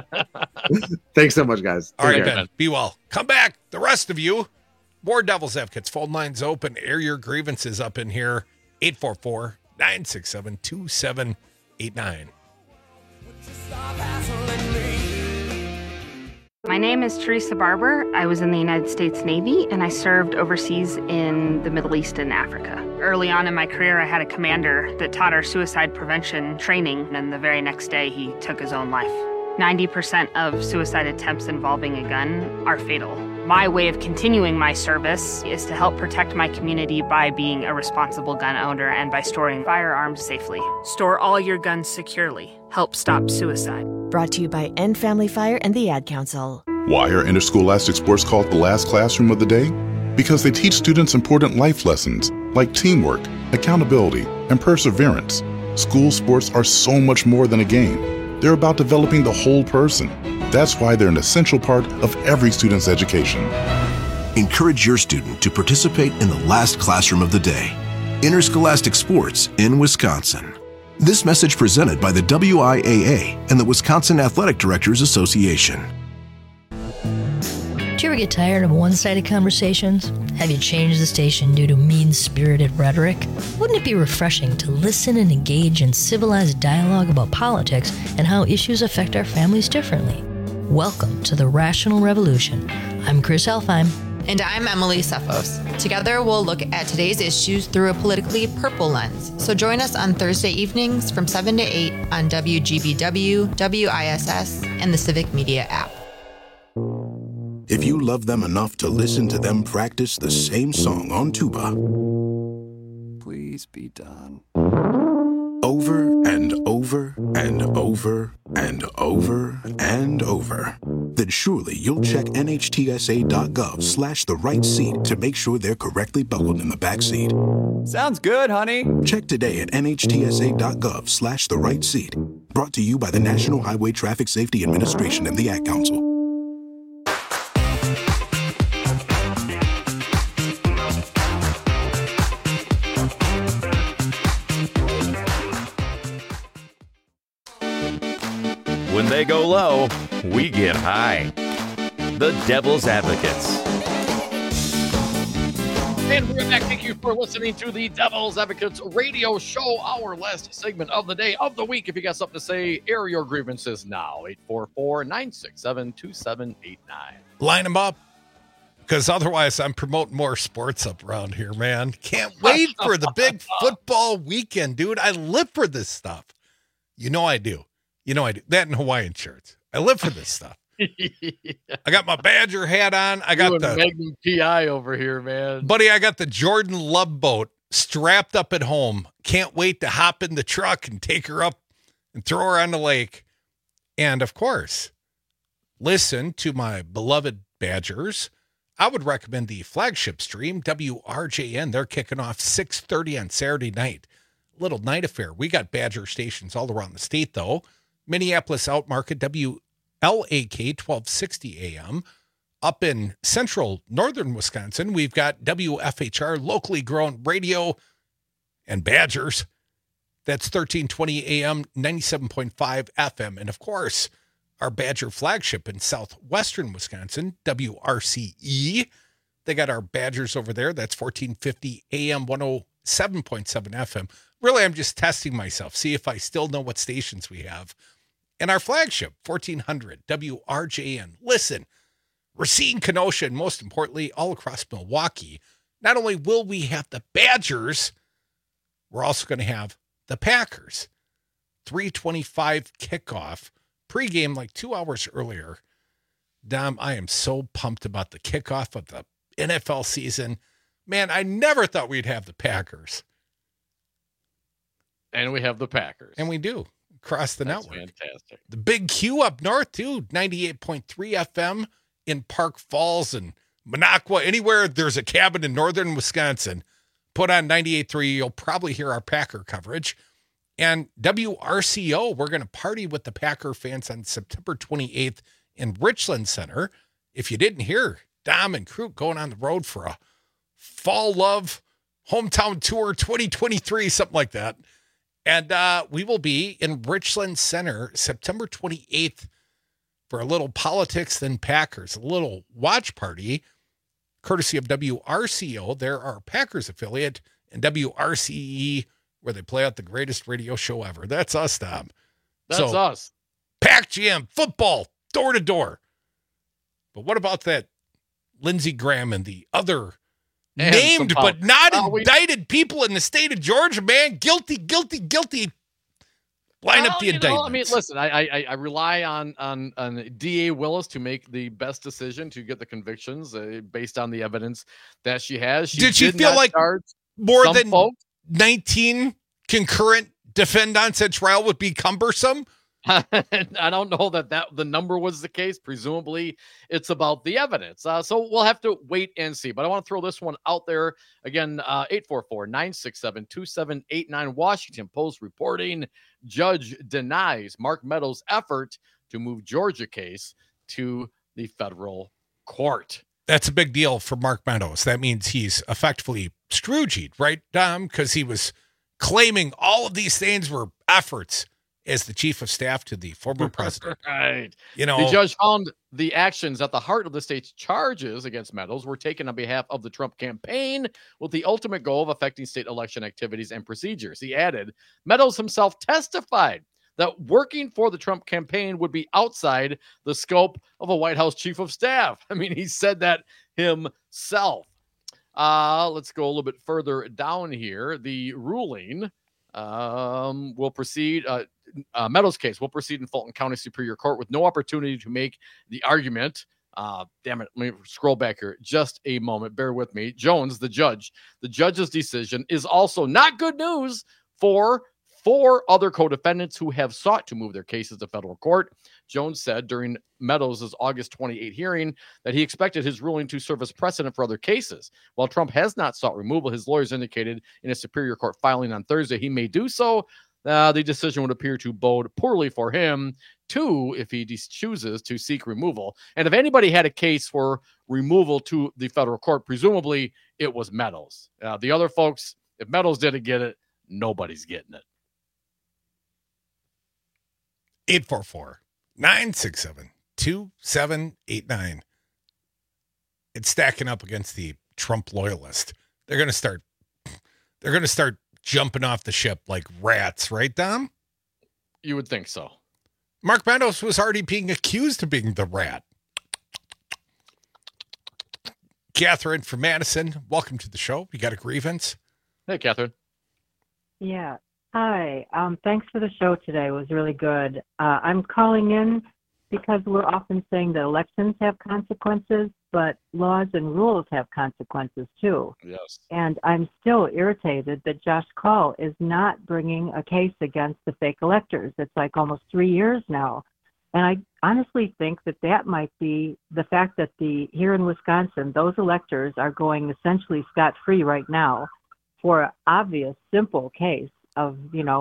Thanks so much, guys.
All right, Ben, be well. Come back, the rest of you. More Devil's Advocates. Phone lines open. Air your grievances up in here. 844-967-2789.
My name is Teresa Barber. I was in the United States Navy, and I served overseas in the Middle East and Africa. Early on in my career, I had a commander that taught our suicide prevention training, and the very next day, he took his own life. 90% of suicide attempts involving a gun are fatal. My way of continuing my service is to help protect my community by being a responsible gun owner and by storing firearms safely. Store all your guns securely. Help stop suicide.
Brought to you by End Family Fire and the Ad Council.
Why are interscholastic sports called the last classroom of the day? Because they teach students important life lessons like teamwork, accountability, and perseverance. School sports are so much more than a game. They're about developing the whole person. That's why they're an essential part of every student's education.
Encourage your student to participate in the last classroom of the day. Interscholastic sports in Wisconsin. This message presented by the WIAA and the Wisconsin Athletic Directors Association.
Do you ever get tired of one-sided conversations? Have you changed the station due to mean-spirited rhetoric? Wouldn't it be refreshing to listen and engage in civilized dialogue about politics and how issues affect our families differently? Welcome to the Rational Revolution. I'm Chris Elfheim.
And I'm Emily Cephos. Together, we'll look at today's issues through a politically purple lens. So join us on Thursday evenings from 7 to 8 on WGBW, WISS, and the Civic Media app.
If you love them enough to listen to them practice the same song on tuba,
please be done.
Over and over and over and over and over, then surely you'll check NHTSA.gov/the right seat to make sure they're correctly buckled in the back seat.
Sounds good, honey.
Check today at NHTSA.gov/the right seat. Brought to you by the National Highway Traffic Safety Administration and the Ad Council.
When they go low, we get high. The Devil's Advocates.
And we're back. Thank you for listening to the Devil's Advocates radio show, our last segment of the day, of the week. If you got something to say, air your grievances now. 844-967-2789.
Line them up, because otherwise I'm promoting more sports up around here, man. Can't wait for the big football weekend, dude. I live for this stuff. You know I do. That and Hawaiian shirts. I live for this stuff. I got my Badger hat on. I got the
Magnum PI over here, man.
Buddy, I got the Jordan Love boat strapped up at home. Can't wait to hop in the truck and take her up and throw her on the lake. And of course, listen to my beloved Badgers. I would recommend the flagship stream, WRJN. They're kicking off 6:30 on Saturday night. Little night affair. We got Badger stations all around the state, though. Minneapolis Outmarket, WLAK 1260 AM. Up in central northern Wisconsin, we've got WFHR, locally grown radio and Badgers. That's 1320 AM, 97.5 FM. And of course, our Badger flagship in southwestern Wisconsin, WRCE. They got our Badgers over there. That's 1450 AM, 107.7 FM. Really, I'm just testing myself, see if I still know what stations we have. And our flagship, 1400 WRJN. Listen, Racine, Kenosha, and most importantly, all across Milwaukee. Not only will we have the Badgers, we're also going to have the Packers. 3:25 kickoff, pregame like 2 hours earlier. Dom, I am so pumped about the kickoff of the NFL season. Man, I never thought we'd have the Packers.
And we have the Packers.
And we do. Across the network.
Fantastic.
The Big Q up north, too. 98.3 FM in Park Falls and Minocqua. Anywhere there's a cabin in northern Wisconsin, put on 98.3. You'll probably hear our Packer coverage. And WRCO, we're going to party with the Packer fans on September 28th in Richland Center. If you didn't hear, Dom and Crew going on the road for a Fall Love Hometown Tour 2023, something like that. And we will be in Richland Center September 28th for a little Politics Then Packers, a little watch party, courtesy of WRCO. They're our Packers affiliate, and WRCE, where they play out the greatest radio show ever. That's us, Tom.
That's us.
Pack Jam, football, door to door. But what about that Lindsey Graham and the other named but not indicted people in the state of Georgia, man? Guilty. Line up the indictments.
I mean, listen, I rely on DA Willis to make the best decision to get the convictions based on the evidence that she has.
Did she feel like more than 19 concurrent defendants at trial would be cumbersome?
I don't know that the number was the case. Presumably, it's about the evidence. So we'll have to wait and see. But I want to throw this one out there again. 844-967-2789. Washington Post reporting: judge denies Mark Meadows' effort to move Georgia case to the federal court.
That's a big deal for Mark Meadows. That means he's effectively Scrooged, right, Dom? Because he was claiming all of these things were efforts as the chief of staff to the former president.
Right.
You know,
the judge found the actions at the heart of the state's charges against Meadows were taken on behalf of the Trump campaign with the ultimate goal of affecting state election activities and procedures. He added, Meadows himself testified that working for the Trump campaign would be outside the scope of a White House chief of staff. I mean, he said that himself. Let's go a little bit further down here. The ruling will proceed. Meadows' case will proceed in Fulton County Superior Court with no opportunity to make the argument. Damn it. Let me scroll back here just a moment. Bear with me. Jones, the judge. The judge's decision is also not good news for 4 other co-defendants who have sought to move their cases to federal court. Jones said during Meadows' August 28 hearing that he expected his ruling to serve as precedent for other cases. While Trump has not sought removal, his lawyers indicated in a Superior Court filing on Thursday he may do so. The decision would appear to bode poorly for him, too, if he chooses to seek removal. And if anybody had a case for removal to the federal court, presumably it was Meadows. The other folks, if Meadows didn't get it, nobody's getting it.
844-967-2789. It's stacking up against the Trump loyalist. They're going to start jumping off the ship like rats, right, Dom?
You would think so.
Mark Meadows was already being accused of being the rat. Catherine from Madison, welcome to the show. You got a grievance?
Hey, Catherine.
Yeah. Hi. Thanks for the show today. It was really good. I'm calling in because we're often saying that elections have consequences, but laws and rules have consequences too.
Yes.
And I'm still irritated that Josh Kaul is not bringing a case against the fake electors. It's like almost 3 years now. And I honestly think that might be the fact that here in Wisconsin, those electors are going essentially scot-free right now for an obvious, simple case of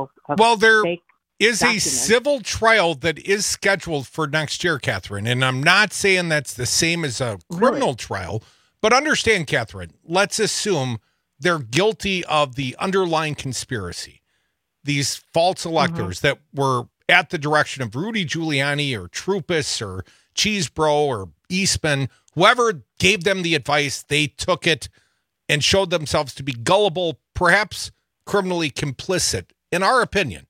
there
fake
is
documents.
A civil trial that is scheduled for next year, Catherine. And I'm not saying that's the same as a criminal trial, but understand, Catherine, let's assume they're guilty of the underlying conspiracy. These false electors that were at the direction of Rudy Giuliani or Troopus or Cheesebro or Eastman, whoever gave them the advice, they took it and showed themselves to be gullible, perhaps criminally complicit, in our opinion.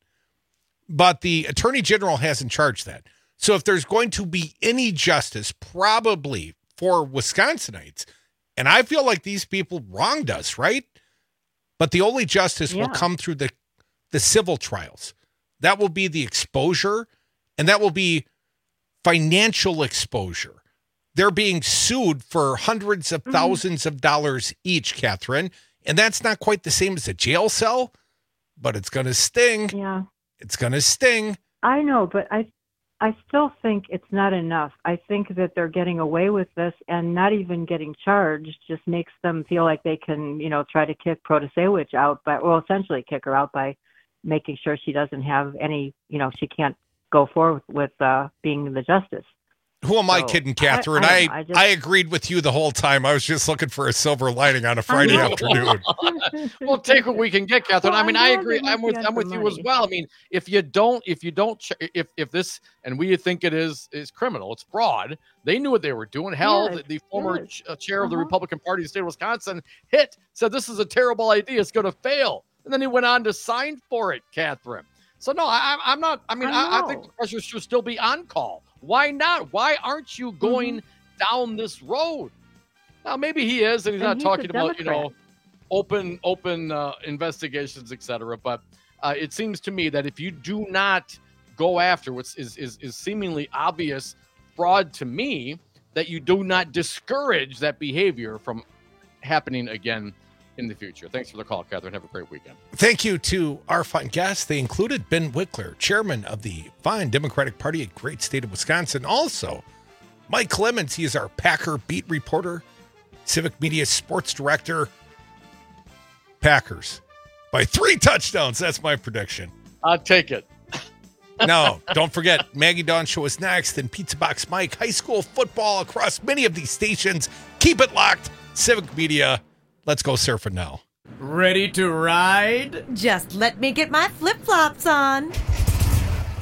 But the Attorney General hasn't charged that. So if there's going to be any justice, probably for Wisconsinites, and I feel like these people wronged us, right? But the only justice will come through the civil trials. That will be the exposure, and that will be financial exposure. They're being sued for hundreds of thousands of dollars each, Catherine. And that's not quite the same as a jail cell, but it's going to sting.
Yeah.
It's going to sting.
I know, but I still think it's not enough. I think that they're getting away with this and not even getting charged just makes them feel like they can, try to kick Protasewicz out, essentially kick her out by making sure she doesn't have any, she can't go forward with being the justice.
Who am I kidding, Catherine? I agreed with you the whole time. I was just looking for a silver lining on a Friday afternoon.
We'll take what we can get, Catherine.
Well,
I mean, I agree.
I'm
with you as well. I mean, if this, and we think it is criminal, it's fraud. They knew what they were doing. Hell, the former chair of the Republican Party in the state of Wisconsin said this is a terrible idea. It's going to fail. And then he went on to sign for it, Catherine. So no, I'm not. I mean, I think the pressure should still be on call. Why not? Why aren't you going down this road? Now, maybe he is, and he's not talking about, open investigations, etc. But it seems to me that if you do not go after what is seemingly obvious fraud to me, that you do not discourage that behavior from happening again in the future. Thanks for the call, Catherine. Have a great weekend.
Thank you to our fine guests. They included Ben Wickler, chairman of the fine Democratic Party of great state of Wisconsin. Also, Mike Clemens. He is our Packer beat reporter, Civic Media sports director. Packers by 3 touchdowns. That's my prediction.
I'll take it.
No, don't forget, Maggie Dawn Show is next, and Pizza Box Mike, high school football across many of these stations. Keep it locked. Civic Media. Let's go surfing now.
Ready to ride?
Just let me get my flip-flops on.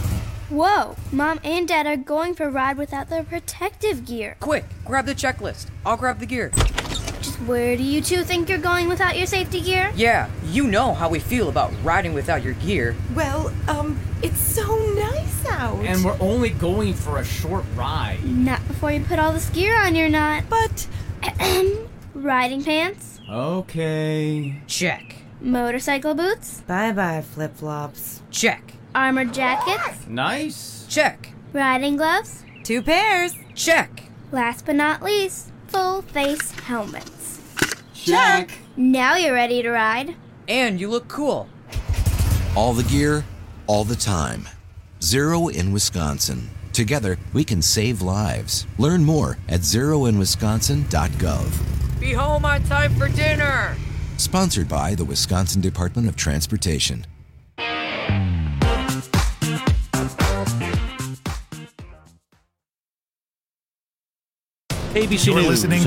Whoa, Mom and Dad are going for a ride without their protective gear.
Quick, grab the checklist. I'll grab the gear.
Just where do you two think you're going without your safety gear?
Yeah, you know how we feel about riding without your gear.
Well, it's so nice out.
And we're only going for a short ride.
Not before you put all this gear on your knot.
But...
riding pants?
Okay. Check.
Motorcycle boots?
Bye-bye, flip-flops.
Check.
Armored jackets?
Nice.
Check.
Riding gloves?
2 pairs.
Check.
Last but not least, full face helmets.
Check.
Now you're ready to ride.
And you look cool.
All the gear, all the time. Zero in Wisconsin. Together, we can save lives. Learn more at zeroinwisconsin.gov.
Be home on time for dinner.
Sponsored by the Wisconsin Department of Transportation.
ABC You're
News
listening